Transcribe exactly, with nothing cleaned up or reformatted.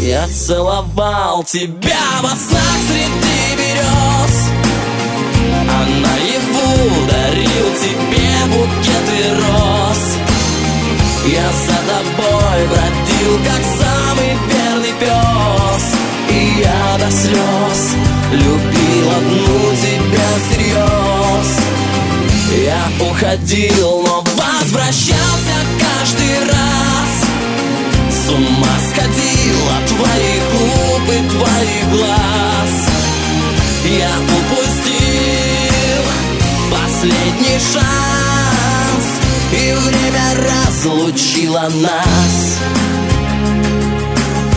Я целовал тебя во снах среди берез, а наяву дарил тебе букеты роз. Я за тобой бродил, как самый верный пес, и я до слез любил одну тебя всерьез. Я уходил, но возвращался каждый раз. С ума сходил от твоих губ и твоих глаз. Я упустил последний шанс, и время разлучило нас.